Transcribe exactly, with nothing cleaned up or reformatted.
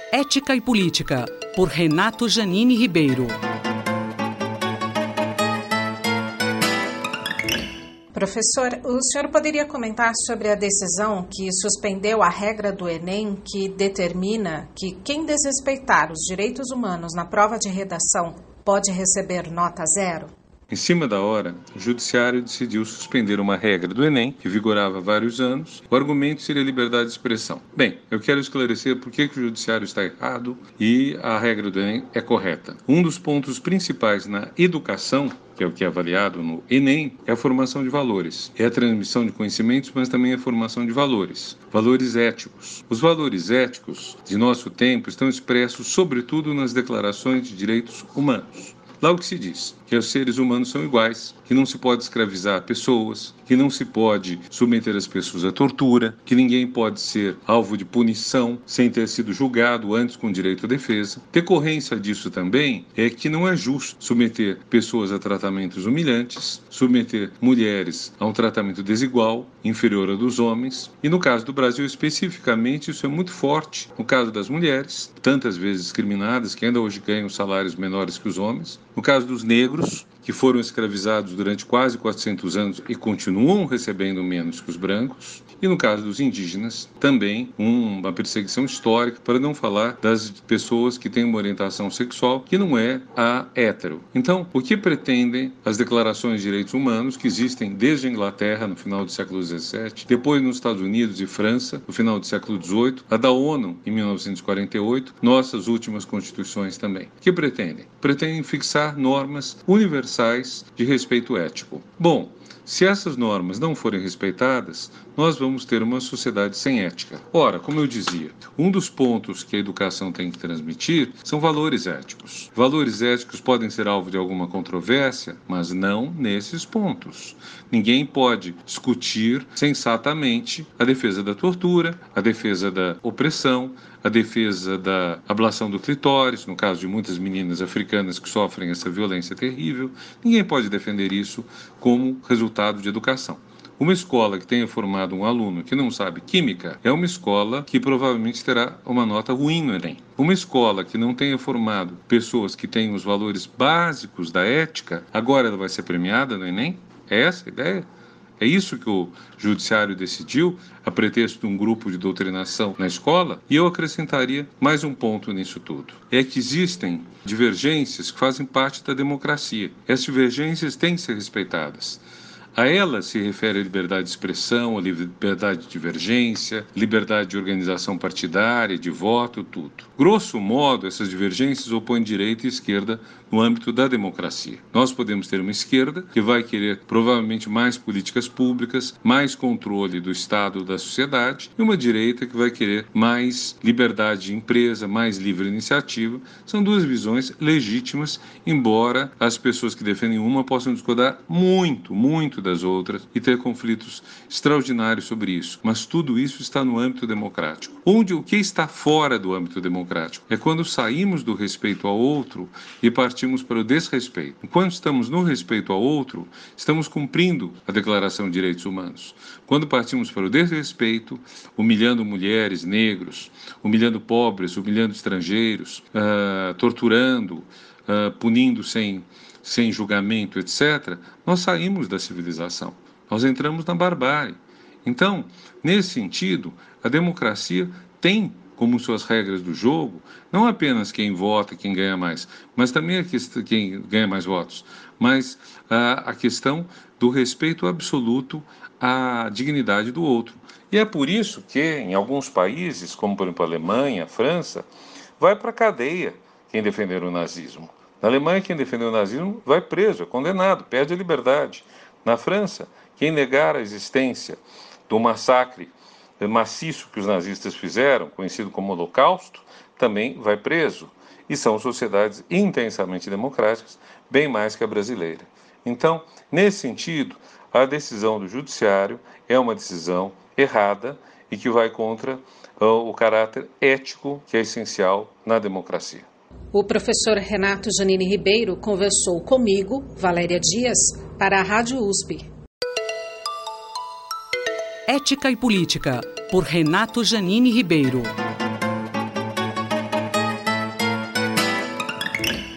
Ética e Política, por Renato Janine Ribeiro. Professor, o senhor poderia comentar sobre a decisão que suspendeu a regra do Enem que determina que quem desrespeitar os direitos humanos na prova de redação pode receber nota zero? Em cima da hora, o Judiciário decidiu suspender uma regra do Enem, que vigorava há vários anos. O argumento seria liberdade de expressão. Bem, eu quero esclarecer por que, que o Judiciário está errado e a regra do Enem é correta. Um dos pontos principais na educação, que é o que é avaliado no Enem, é a formação de valores. É a transmissão de conhecimentos, mas também a formação de valores. Valores éticos. Os valores éticos de nosso tempo estão expressos, sobretudo, nas declarações de direitos humanos. Lá o que se diz? Que os seres humanos são iguais, que não se pode escravizar pessoas, que não se pode submeter as pessoas à tortura, que ninguém pode ser alvo de punição sem ter sido julgado antes com direito à defesa. Decorrência disso também é que não é justo submeter pessoas a tratamentos humilhantes, submeter mulheres a um tratamento desigual, inferior ao dos homens. E no caso do Brasil especificamente, isso é muito forte. No caso das mulheres, tantas vezes discriminadas, que ainda hoje ganham salários menores que os homens. No caso dos negros, que foram escravizados durante quase quatrocentos anos e continuam recebendo menos que os brancos. E no caso dos indígenas, também uma perseguição histórica, para não falar das pessoas que têm uma orientação sexual que não é a hétero. Então, o que pretendem as declarações de direitos humanos, que existem desde a Inglaterra, no final do século dezessete, depois nos Estados Unidos e França, no final do século dezoito, a da ONU, em mil novecentos e quarenta e oito, nossas últimas constituições também. O que pretendem? Pretendem fixar normas universais de respeito ético. Bom, se essas normas não forem respeitadas, nós vamos ter uma sociedade sem ética. Ora, como eu dizia, um dos pontos que a educação tem que transmitir são valores éticos. Valores éticos podem ser alvo de alguma controvérsia, mas não nesses pontos. Ninguém pode discutir sensatamente a defesa da tortura, a defesa da opressão, a defesa da ablação do clitóris, no caso de muitas meninas africanas que sofrem essa violência terrível. Ninguém pode defender isso como resultado de educação. Uma escola que tenha formado um aluno que não sabe química é uma escola que provavelmente terá uma nota ruim no Enem. Uma escola que não tenha formado pessoas que tenham os valores básicos da ética, agora ela vai ser premiada no Enem? É essa a ideia? É isso que o Judiciário decidiu, a pretexto de um grupo de doutrinação na escola? E eu acrescentaria mais um ponto nisso tudo. É que existem divergências que fazem parte da democracia. Essas divergências têm que ser respeitadas. A ela se refere a liberdade de expressão, a liberdade de divergência, liberdade de organização partidária, de voto, tudo. Grosso modo, essas divergências opõem direita e esquerda no âmbito da democracia. Nós podemos ter uma esquerda que vai querer provavelmente mais políticas públicas, mais controle do Estado, da sociedade, e uma direita que vai querer mais liberdade de empresa, mais livre iniciativa. São duas visões legítimas, embora as pessoas que defendem uma possam discordar muito, muito das outras e ter conflitos extraordinários sobre isso. Mas tudo isso está no âmbito democrático. Onde o que está fora do âmbito democrático é quando saímos do respeito ao outro e partimos para o desrespeito. Enquanto estamos no respeito ao outro, estamos cumprindo a Declaração de Direitos Humanos. Quando partimos para o desrespeito, humilhando mulheres, negros, humilhando pobres, humilhando estrangeiros, uh, torturando, uh, punindo sem sem julgamento, etcétera, nós saímos da civilização. Nós entramos na barbárie. Então, nesse sentido, a democracia tem como suas regras do jogo, não apenas quem vota, quem ganha mais, mas também a questão, quem ganha mais votos, mas a, a questão do respeito absoluto à dignidade do outro. E é por isso que, em alguns países, como por exemplo a Alemanha, a França, vai para a cadeia quem defender o nazismo. Na Alemanha, quem defendeu o nazismo vai preso, é condenado, perde a liberdade. Na França, quem negar a existência do massacre maciço que os nazistas fizeram, conhecido como Holocausto, também vai preso. E são sociedades intensamente democráticas, bem mais que a brasileira. Então, nesse sentido, a decisão do Judiciário é uma decisão errada e que vai contra uh, o caráter ético que é essencial na democracia. O professor Renato Janine Ribeiro conversou comigo, Valéria Dias, para a Rádio U S P. Ética e Política, por Renato Janine Ribeiro. Enem.